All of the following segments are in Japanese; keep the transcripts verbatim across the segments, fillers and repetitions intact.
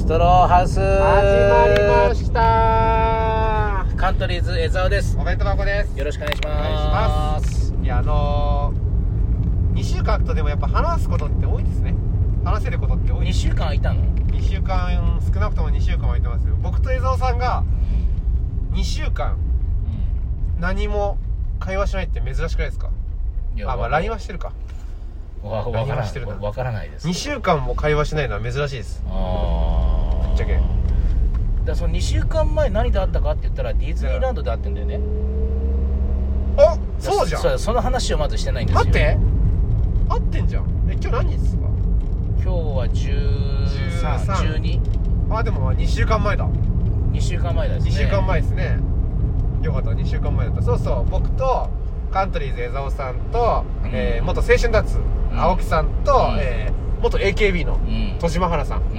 トローハウス始まりました。 カントリーズ江澤です。 お弁当箱です。 よろしくお願いします。 お願いします。いやあのー、にしゅうかん空くとでもやっぱ話すことって多いですね。話せることって多いです。 にしゅうかん空いたの？ にしゅうかん、少なくともにしゅうかん空いてますよ。僕と江澤さんがにしゅうかん、うん、何も会話しないって珍しくないですか？いやあ、まあ ライン はしてるか。 わからないわからないです。 にしゅうかんも会話しないのは珍しいです。 あぶっちゃけ。 だそのにしゅうかんまえ何で会ったかって言ったらディズニーランドで会ってんだよね。 あ、そうじゃん。 そ, その話をまずしてないんですよ。 待って、会ってんじゃん。え、今日何日ですか？ 今日はじゅうさん、じゅうに。 あ、でもにしゅうかんまえだ。 にしゅうかんまえですね。 にしゅうかんまえですね。よかった、にしゅうかんまえだった。そうそう、僕とカントリーズ江澤さんと、うん、えー、元青春ダーツ、うん、青木さんと、うん、えー、元 エーケービー の戸島原さん、うん、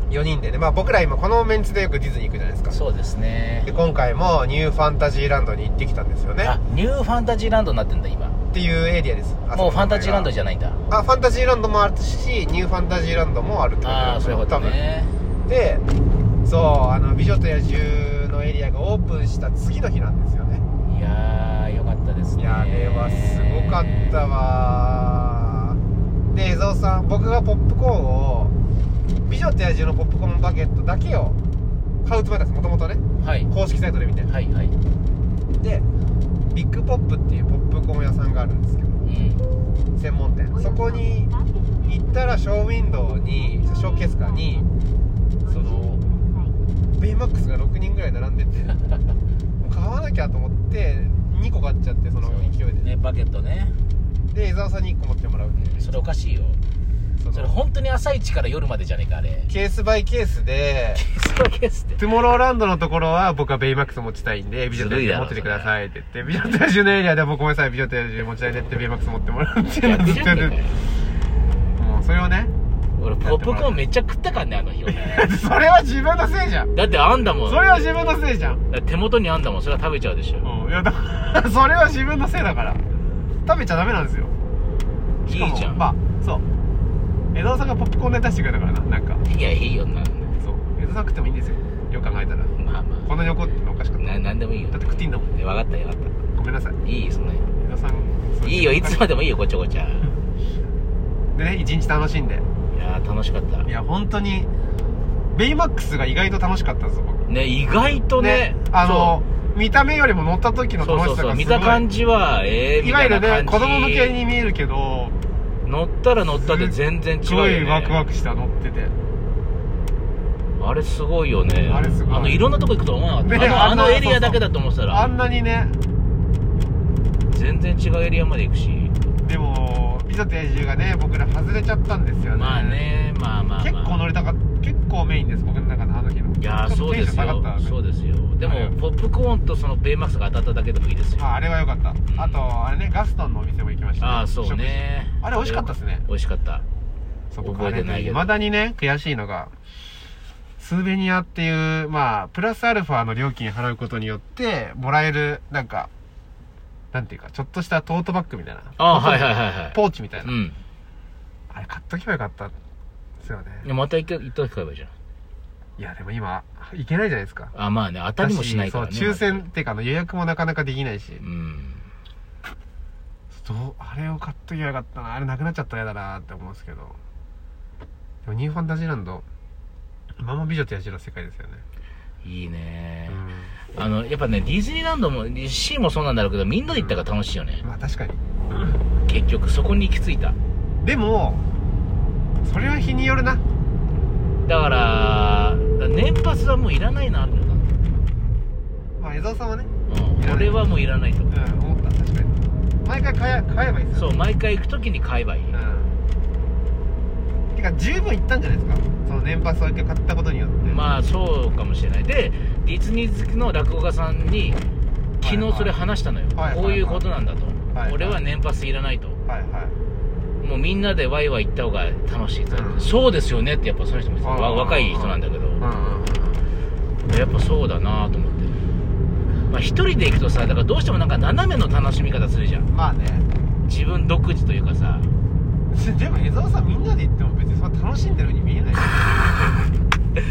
よにんでね、まあ僕ら今このメンツでよくディズニー行くじゃないですか。 そうですね。 で今回もニューファンタジーランドに行ってきたんですよね。 あ、ニューファンタジーランドになってんだ今っていうエリアです。 もうファンタジーランドじゃないんだ。 あ、ファンタジーランドもあるしニューファンタジーランドもあるってことなんですよ。ああ、そういうことね。 で、そう、あの美女と野獣のエリアがオープンした次の日なんですよね。 いやーよかったですね。 いや、あれはすごかったわ。で、江澤さん、僕がポップコーンを美女と野獣のポップコーンバケットだけを買うつもりなんです、もともとね、はい、公式サイトで見て、はいはい、でビッグポップっていうポップコーン屋さんがあるんですけど、うん、専門店。そこに行ったらショーウィンドウにショーケースかにそのベイマックスがろくにんぐらい並んでて買わなきゃと思ってにこ買っちゃって、その勢いでね、バケットね。で江澤さんにいっこ持ってもらうっていう、ね、 それおかしいよ。それ本当に朝一から夜までじゃねえかあれ。 ケースバイケースでケースバイケースってトゥモローランドのところは僕はベイマックス持ちたいんで美女と野獣持っててくださいって言って、美女と野獣のエリアでは僕ごめんなさい美女と野獣持ちたいでってベイマックス持ってもらうっていうのをずっとやってる。もうそれをね、 俺ポップコーンめっちゃ食ったからねあの日。 それは自分のせいじゃん。 だってあんだもん。 それは自分のせいじゃん。 だ手元にあんだもん。それは食べちゃうでしょ。 うん、いやだそれは自分のせいだから食べちゃダメなんですよ。 いいじゃん。 まあそう江澤さんがポップコーンで出してくれたからな。なんかいやいいよな。 そう江澤さん食ってもいいんですよ、よく考えたら。まあまあこんなに怒ってのおかしかった。ななんでもいいよ。 だって食っていいんだもんね。 分かったよ分かった。 ごめんなさい。 いいそんなに江澤さんいいよ、いつまでもいいよごちゃごちゃでね、一日楽しんで。 いや楽しかった。 いや本当にベイマックスが意外と楽しかったんですよ僕ね。意外と ね, ねあの見た目よりも乗った時の楽しさがすごい。そうそうそう、 見た感じはええー、 いわゆるね子供向けに見えるけど乗ったら乗ったで全然違うよね。すごいワクワクした乗ってて。 あれすごいよね。 あれすごい。 あのいろんなとこ行くと思わなかった、ね、あの、あのエリアだけだと思ってたらあんなにね全然違うエリアまで行くし。 でも美女と野獣がね僕ら外れちゃったんですよね。 まあね、まあまあ、まあ、結構乗りたかった。結構メインです僕の中のあの日の。 いやそうですよ、そうですよ。でもポップコーンとそのベイマックスが当たっただけでもいいですよ。 あ, あれは良かった、うん、あとあれねガストンのお店も行きました、ね、 ああそうね。 あれ美味しかったですね。 美味しかった。 そこ覚えてないけど、未だにね悔しいのがスーベニアっていうまあプラスアルファの料金払うことによってもらえるなんかなんていうかちょっとしたトートバッグみたいな。 ああはいはいはいはい。 ポーチみたいな、うん、あれ買っとけばよかったですよね。 いやまた行っとけばいいじゃん。いやでも今行けないじゃないですか。 あまあね、当たりもしないからね。 そう抽選っていうかの予約もなかなかできないし、うん、どうあれを買っときゃよかったな。あれなくなっちゃったら嫌だなって思うんですけど。でもニューファンタジーランドまま美女と野獣の世界ですよね。いいね、うん、あのやっぱねディズニーランドも C もそうなんだろうけどみんなで行ったから楽しいよね、 うん、まあ確かに、 うん、結局そこに行き着いた。 でもそれは日によるな。 だから年パスはもういらないなって思った。 まあ江澤さんはね、 うん、俺はもういらないと、うん、 思った。確かに毎回買え、買えばいいですよ。 そう毎回行くときに買えばいい、うん、 てか十分行ったんじゃないですかその年パスを買ったことによって。 まあそうかもしれない。でディズニー好きの落語家さんに昨日それ話したのよ、はいはい、こういうことなんだと、はいはい、俺は年パスいらないと、はいはい、もうみんなでワイワイ行った方が楽しいと、うん、そうですよねってやっぱその人も若い人なんだけど、うんうん、やっぱそうだなと思って。まあ一人で行くとさ、だからどうしてもなんか斜めの楽しみ方するじゃん。 まあね、 自分独自というかさ。 でも江澤さんみんなで行っても別にそんな楽しんでるように見えない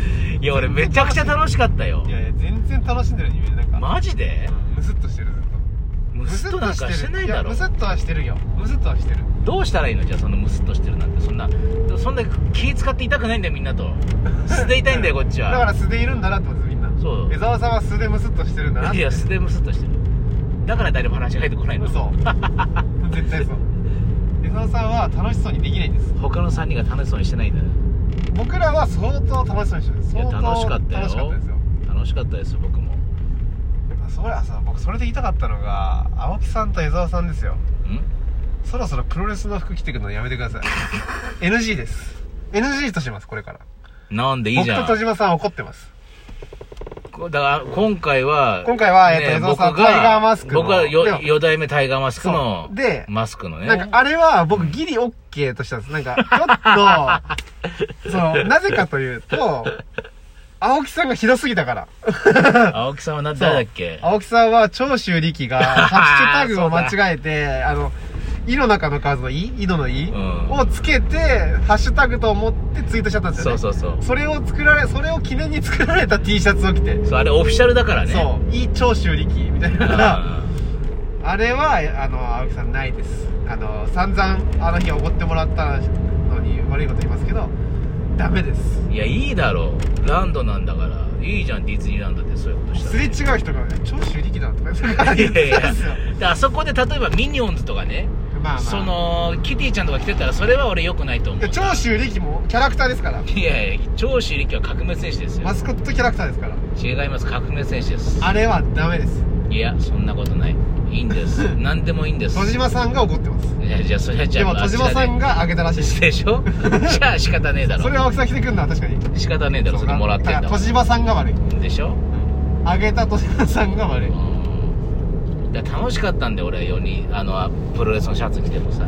いや俺めちゃくちゃ楽しかったよ。 いやいや全然楽しんでるように見える。なんかマジで、 うん、ムスッとしてる。ずっとムスッとなんかしてないだろ。 ムスッとはしてるよ。ムスッとはしてる。 どうしたらいいのじゃあ、そのムスッとしてるなんて。そんなそんな気使って痛くないんだよみんなと。素で痛いんだよこっちは。 だから素でいるんだなって思ってみんな。そう江沢さんは素でムスッとしてるんだなって。 いや素でムスッとしてる。だから誰も話入ってこないの。 そう絶対そう。江沢さんは楽しそうにできないんです。 他のさんにんが楽しそうにしてないんだよ。 僕らは相当楽しそうにしてる。相当楽しかったよ。 楽しかったですよ。 楽しかったです僕も。 それはさ、僕それで言いたかったのが青木さんと江沢さんですよ。んそろそろプロレスの服着てくるのやめてください。エヌジー です。 エヌジー とします。これからなんでいいじゃん。 僕と戸島さん怒ってます。 だから今回は今回は、ね、えっと江沢さんタイガーマスクの僕はよ代目タイガーマスクのでマスクのね、 なんかあれは僕ギリ OK としたんです。なんかちょっとそのなぜかというと青木さんがひどすぎたから青木さんは何誰だっけ。 青木さんは長州力がハッシュタグを間違えてあの「い」の中の数の「い」「井戸のい」をつけてハッシュタグと思ってツイートしちゃったんですよね。そうそうそう。それを作られそれを記念に作られた T シャツを着て、 そうあれオフィシャルだからね。 そう「い」長州力みたいなあれはあの青木さんないです。あの散々あの日おごってもらったのに悪いこと言いますけどダメです。 いやいいだろう、ランドなんだからいいじゃん。ディズニーランドってそういうことしたらすれ違う人が「長州力だ」とか言ってたんですよ。 であそこで例えばミニオンズとかね、まあまあ、そのキティちゃんとか来てたらそれは俺良くないと思う。 長州力もキャラクターですから。 いやいや長州力は革命戦士ですよ。 マスコットキャラクターですから。 違います、革命戦士です。 あれはダメです。 いやそんなことない、いいんです何でもいいんです。 戸島さんが怒ってます。 いやじゃあそれはじゃあでも戸島さんがあげたらしいですでしょじゃあ仕方ねえだろ。 それは青木さん来てくんのは確かに仕方ねえだろ。それもらってんだ戸島さんが悪いでしょ。 あげた戸島さんが悪い。 いや楽しかったんで俺よにあのプロレスのシャツ着てもさ、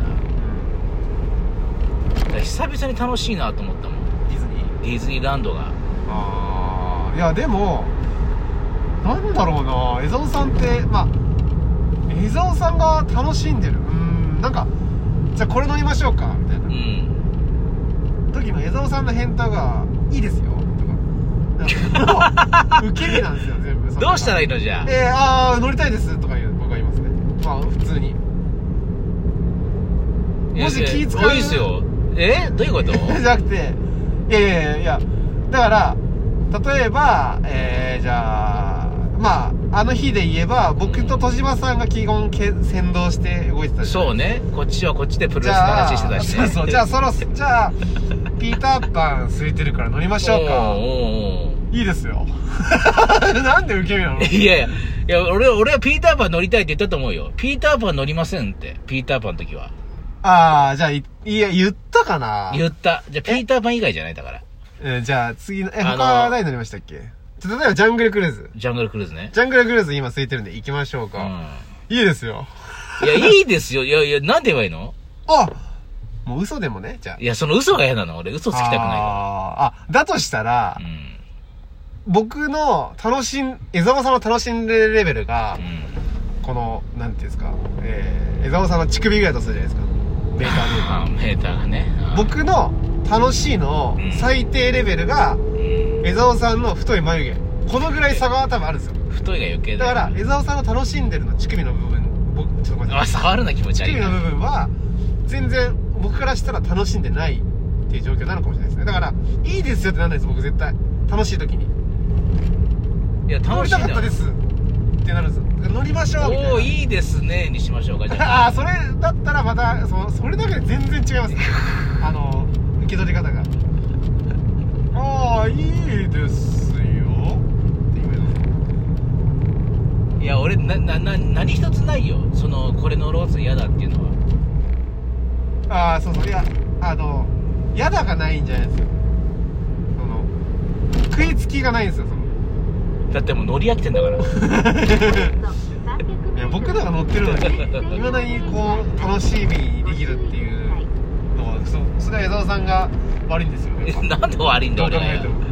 久々に楽しいなと思ったもん。 ディズニーディズニーランドが。 ああいやでもなんだろうな、江澤さんってまあ江澤さんが楽しんでる、うーんなんかじゃあこれ乗りましょうかみたいな、うん、時の江澤さんの返答がいいですよとか受け身なんですよ全部。 どうしたらいいのじゃあ。 えー、あー乗りたいですとか言う僕は言いますね。まあ普通にもし気使う。 いいっすよ。えどういうことじゃなくていやいやいやだから例えばえー、じゃあまああの日で言えば僕と戸島さんが基本先導して動いてたじゃないですか。 そうね、こっちはこっちでプロレスの話してたしね。 そうそうじゃあそろそろじゃあピーターパン空いてるから乗りましょうか。いいですよなんで受け身なの。 いやいやいや俺俺はピーターパン乗りたいって言ったと思うよ。ピーターパン乗りませんってピーターパンの時は。 ああじゃあ い, いや言ったかな。 言った。じゃあピーターパン以外じゃないだから。 えじゃあ次のえ他は何乗りましたっけ。例えばジャングルクルーズ。 ジャングルクルーズね。 ジャングルクルーズ今空いてるんで行きましょうか。うん、いいですよ。 いやいいですよ。いやいやなんで言えばいいの。 あもう嘘でもねじゃあ。 いやその嘘が嫌なの。俺嘘つきたくないから。 ああだとしたら、うん、僕の楽しん江澤さんの楽しんでるレベルが、うん、このなんていうんですか、えー、江澤さんの乳首ぐらいとするじゃないですか。メーターでメーターがね。 僕の楽しいの最低レベルが、うん江澤さんの太い眉毛、このぐらい差が多分あるんですよ。 太いが余計だよ。 だから江澤さんの楽しんでるの乳首の部分、僕ちょっとごめんなさい。 あ触るな気持ち悪い。 乳首の部分は全然僕からしたら楽しんでないっていう状況なのかもしれないですね。だからいいですよってなんないです僕絶対楽しい時に。いや楽しいな。乗りたかったですってなるんですよ。乗りましょうみたいな。 おおいいですねにしましょうかじゃあ。ああそれだったらまた そ, それだけで全然違いますねあの受け取り方が。ああいいですよって言われます。 いや俺ななな何一つないよそのこれ乗ろうと嫌だっていうのは。ああそうそういやあの嫌だがないんじゃないですよ。その食いつきがないんですよその。 だってもう乗り飽きてんだからいや僕らが乗ってるのにいまだにこう楽しみにできるっていうのは そ, それは江澤さんが悪いんですよね。 なんで悪いんだ俺が。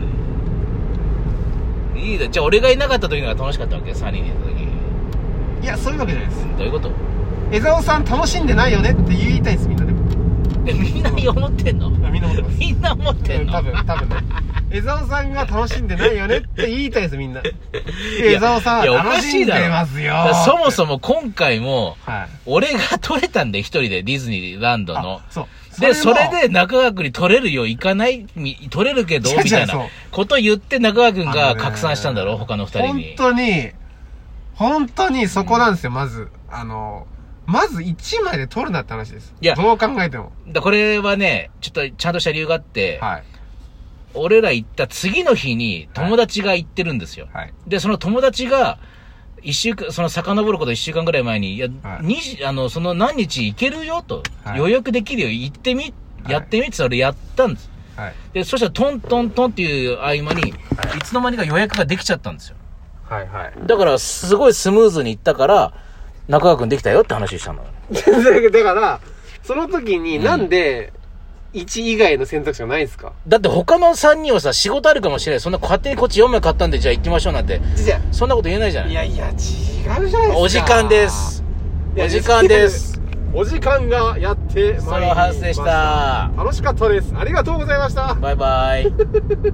いいだじゃあ俺がいなかった時のが楽しかったわけさんにんでいた時。 いやそういうわけじゃないです。 どういうこと。 江澤さん楽しんでないよねって言いたいですみんなでも。 えみんな思ってんの。 みんな思ってます。 みんな思ってんの、 うん、多分多分ね江沢さんが楽しんでないよねって言いたいです、みんな。江沢さんは楽しんでますよ。 そもそも今回も、はい、俺が撮れたんで、一人でディズニーランドの。そう。そで、それで中川くんに撮れるよ、行かない、撮れるけど、みたいなこと言って中川くんが拡散したんだろ、他の二人に。 本当に、本当にそこなんですよ、まず。あの、まず一枚で撮るなって話です。いや、どう考えても。 だこれはね、ちょっとちゃんとした理由があって、はい。俺ら行った次の日に友達が行ってるんですよ。はい。で、その友達が、一週間、その遡ること一週間ぐらい前に、いや、はい、にあの、その何日行けるよと、はい、予約できるよ、行ってみ、やってみってそれやったんです。はい。で、そしたらトントントンっていう合間に、はい、いつの間にか予約ができちゃったんですよ。はいはい。だから、すごいスムーズに行ったから、中川くんできたよって話したの。 だから、その時になんで、いち以外の選択肢がないんですか？ だって他のさんにんはさ、仕事あるかもしれない。そんな勝手にこっちよんまい買ったんで、じゃあ行きましょうなんて。そんなこと言えないじゃない。 いやいや、違うじゃないですか。 お時間です。お時間です。 お時間がやってまいりました。 その反省した。 楽しかったです。ありがとうございました。 バイバイ。